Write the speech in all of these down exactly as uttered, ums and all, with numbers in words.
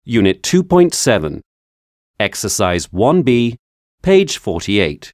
Unit two point seven, Exercise one B, page forty-eight.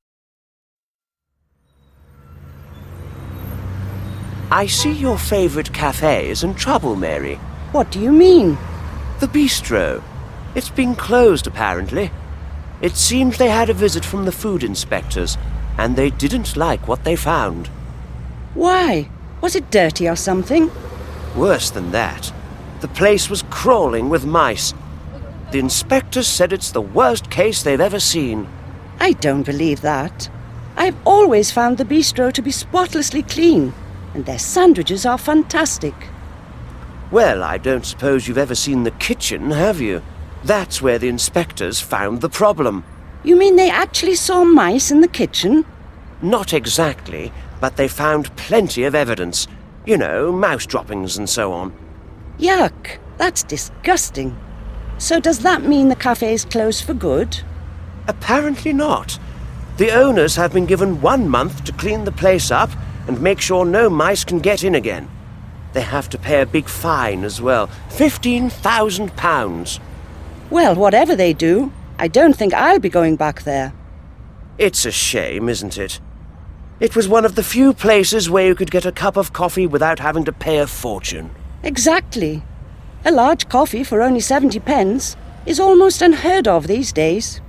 I see your favourite cafe is in trouble, Mary. What do you mean? The bistro. It's been closed, apparently. It seems they had a visit from the food inspectors, and they didn't like what they found. Why? Was it dirty or something? Worse than that. The place was crawling with mice. The inspectors said it's the worst case they've ever seen. I don't believe that. I've always found the bistro to be spotlessly clean, and their sandwiches are fantastic. Well, I don't suppose you've ever seen the kitchen, have you? That's where the inspectors found the problem. You mean they actually saw mice in the kitchen? Not exactly, but they found plenty of evidence. You know, mouse droppings and so on. Yuck, that's disgusting. So does that mean the cafe's closed for good? Apparently not. The owners have been given one month to clean the place up and make sure no mice can get in again. They have to pay a big fine as well, fifteen thousand pounds. Well, whatever they do, I don't think I'll be going back there. It's a shame, isn't it? It was one of the few places where you could get a cup of coffee without having to pay a fortune. Exactly. A large coffee for only seventy pence is almost unheard of these days.